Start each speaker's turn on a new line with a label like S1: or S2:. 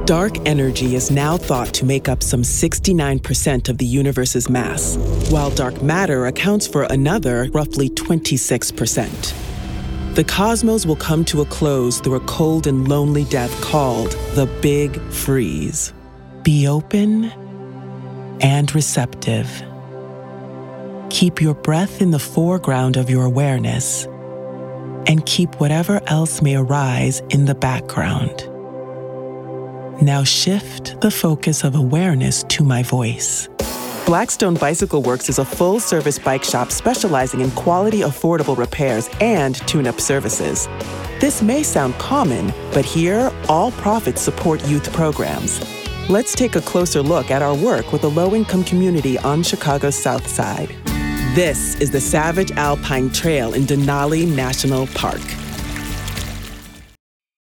S1: Dark energy is now thought to make up some 69% of the universe's mass, while dark matter accounts for another roughly 26%. The cosmos will come to a close through a cold and lonely death called the Big Freeze. Be open and receptive. Keep your breath in the foreground of your awareness, and keep whatever else may arise in the background. Now shift the focus of awareness to my voice. Blackstone Bicycle Works is a full-service bike shop specializing in quality, affordable repairs and tune-up services. This may sound common, but here, all profits support youth programs. Let's take a closer look at our work with the low-income community on Chicago's South Side. This is the Savage Alpine Trail in Denali National Park.